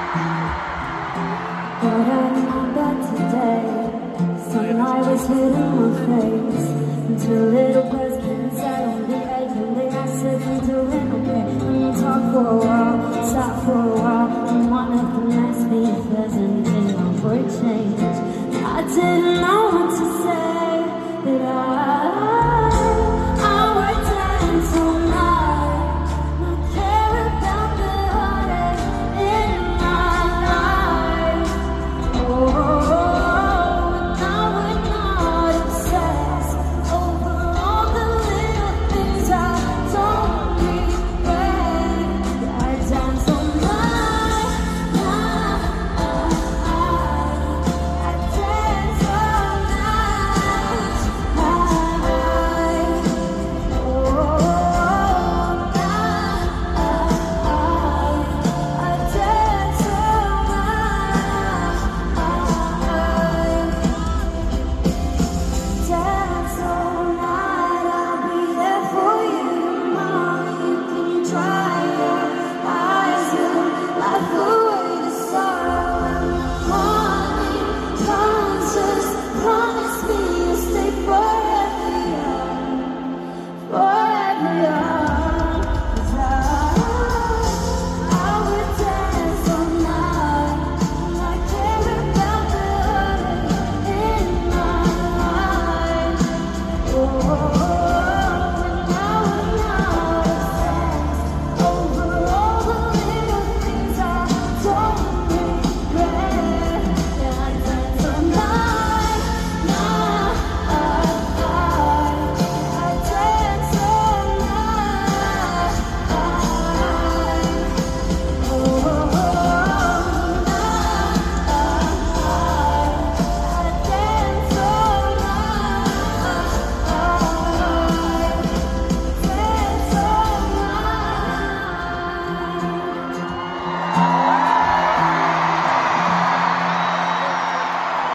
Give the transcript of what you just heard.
Got out of my bed today, sunlight was hitting my face, until little birds came and sat on the egg, and they asked if I'm doing okay. And we talked for a while, sat for a while.